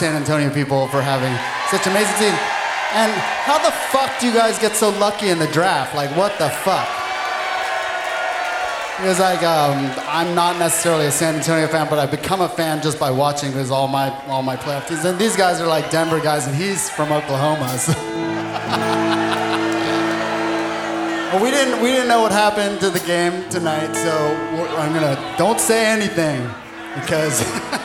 San Antonio people for having such amazing team. And how the fuck do you guys get so lucky in the draft? Like, what the fuck? Because like, I'm not necessarily a San Antonio fan, but I've become a fan just by watching because all my playoff teams. And these guys are like Denver guys, and he's from Oklahoma. So. Well, we didn't know what happened to the game tonight, so don't say anything because.